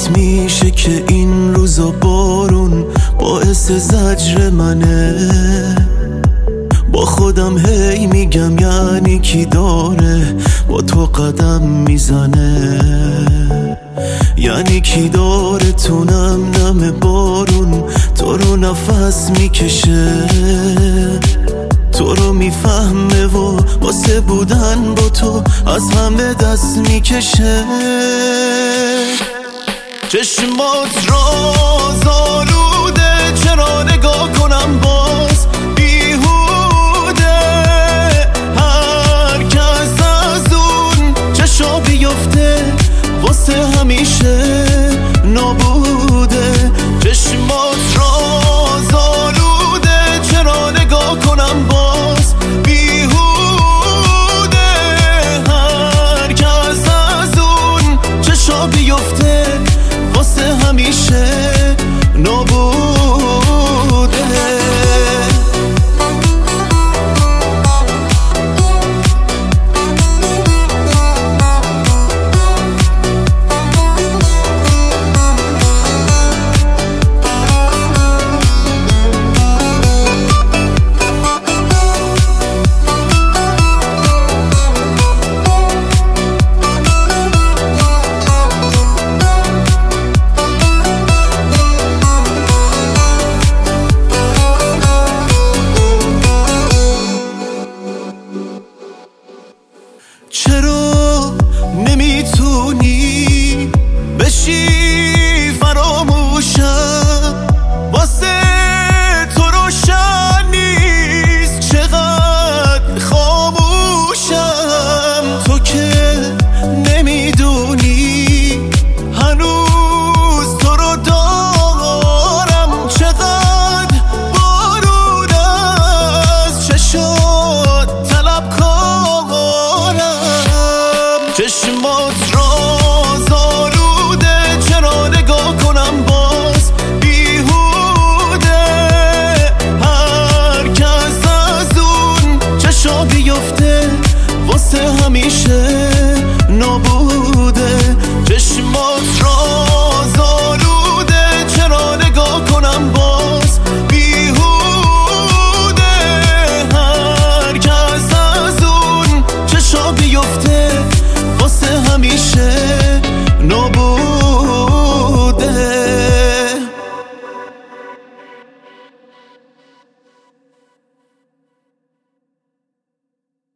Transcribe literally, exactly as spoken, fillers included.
باورت میشه که این روزا بارون باعث زجر منه؟ با خودم هی میگم یعنی کی داره با تو قدم میزنه؟ یعنی کی داره تو نم نم بارون تو رو نفس میکشه؟ تو رو میفهمه و واسه بودن با تو از همه دست میکشه. چشمات راز آلوده، چرا نگاه کنم باز